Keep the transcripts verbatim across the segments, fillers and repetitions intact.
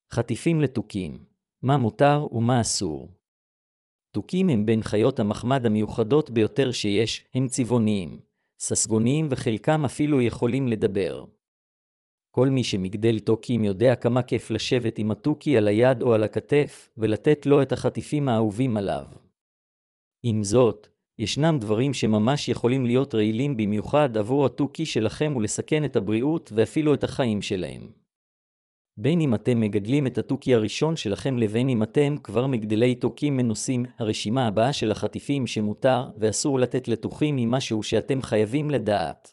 חטיפים לתוכים. מה מותר ומה אסור? תוכים הם בין חיות המחמד המיוחדות ביותר שיש, הם צבעוניים, ססגוניים וחלקם אפילו יכולים לדבר. כל מי שמגדל תוכים יודע כמה כיף לשבת עם התוכי על היד או על הכתף, ולתת לו את החטיפים האהובים עליו. עם זאת, ישנם דברים שממש יכולים להיות רעילים במיוחד עבור התוכי שלכם ולסכן את הבריאות ואפילו את החיים שלהם. בין אם אתם מגדלים את התוכי הראשון שלכם לבין אם אתם כבר מגדלי תוכים מנוסים, הרשימה הבאה של החטיפים שמותר ואסור לתת לתוכים היא משהו שאתם חייבים לדעת.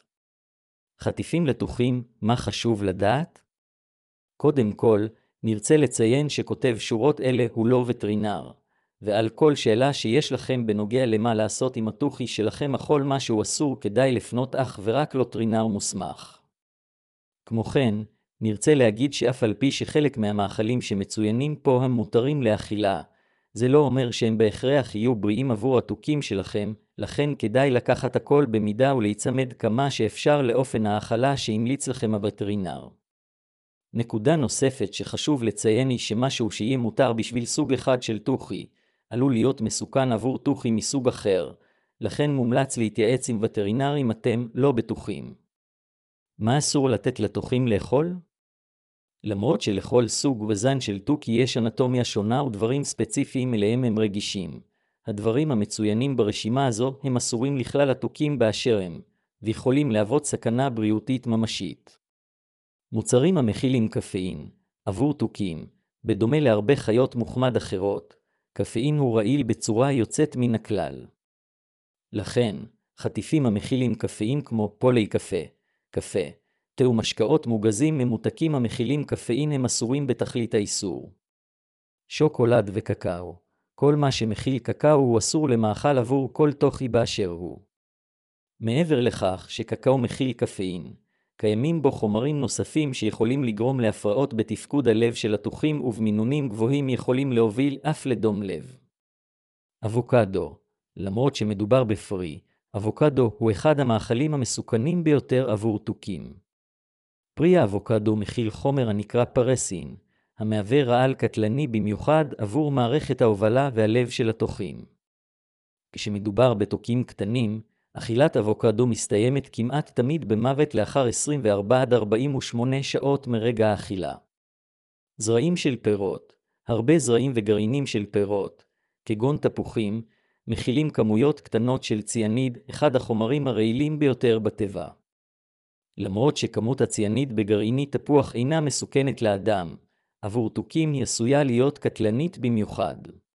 חטיפים לתוכים, מה חשוב לדעת? קודם כל, נרצה לציין שכותב שורות אלה הוא לא וטרינר, ועל כל שאלה שיש לכם בנוגע למה לעשות עם התוכי שלכם אכול משהו אסור כדאי לפנות אך ורק לווטרינר מוסמך. כמו כן, נרצה להגיד שאף על פי שחלק מהמאכלים שמצוינים פה הם מותרים לאכילה, זה לא אומר שהם בהכרח יהיו בריאים עבור התוכים שלכם, לכן כדאי לקחת הכל במידה ולהיצמד כמה שאפשר לאופן האכלה שהמליץ לכם הווטרינר. נקודה נוספת שחשוב לציין היא שמשהו שיהיה מותר בשביל סוג אחד של תוכי, עלול להיות מסוכן עבור תוכי מסוג אחר, לכן מומלץ להתייעץ עם וטרינר אם אתם לא בטוחים. מה אסור לתת לתוכים לאכול? למרות שלכל סוג וזן של תוכי יש אנטומיה שונה ודברים ספציפיים אליהם הם רגישים, הדברים המצוינים ברשימה הזו הם אסורים לכלל התוכים באשר הם, ויכולים להוות סכנה בריאותית ממשית. מוצרים המכילים קפאין, עבור תוכים, בדומה להרבה חיות מוחמד אחרות, קפאין הוא רעיל בצורה יוצאת מן הכלל. לכן, חטיפים המכילים קפאין כמו פולי קפה, קפה, תה ומשקאות מוגזים ממותקים המכילים קפאין הם אסורים בתכלית האיסור. שוקולד וקקאו, כל מה שמכיל קקאו הוא אסור למאכל עבור כל תוכי באשר הוא. מעבר לכך שקקאו מכיל קפאין, קיימים בו חומרים נוספים שיכולים לגרום להפרעות בתפקוד הלב של התוכים ובמינונים גבוהים יכולים להוביל אף לדום לב. אבוקדו, למרות שמדובר בפרי, אבוקדו הוא אחד המאכלים המסוכנים ביותר עבור תוכים. פרי האבוקדו מכיל חומר הנקרא פרסין, המהווה רעל קטלני במיוחד עבור מערכת ההובלה והלב של התוכים. כשמדובר בתוכים קטנים, אכילת אבוקדו מסתיימת כמעט תמיד במוות לאחר עשרים וארבע עד ארבעים ושמונה שעות מרגע האכילה. זרעים של פירות, הרבה זרעים וגרעינים של פירות, כגון תפוחים, מכילים כמויות קטנות של ציאניד, אחד החומרים הרעילים ביותר בטבע. למרות שכמות הציאניד בגרעיני תפוח אינה מסוכנת לאדם, עבור תוכים היא עשויה להיות קטלנית במיוחד.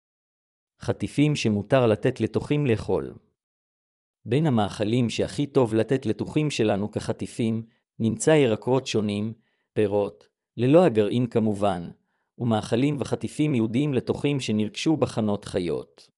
חטיפים שמותר לתת לתוכים לאכול. בין המאכלים שהכי טוב לתת לתוכים שלנו כחטיפים, נמצא ירקות שונים, פירות, ללא הגרעין כמובן, ומאכלים וחטיפים יהודיים לתוכים שנרכשו בחנות חיות.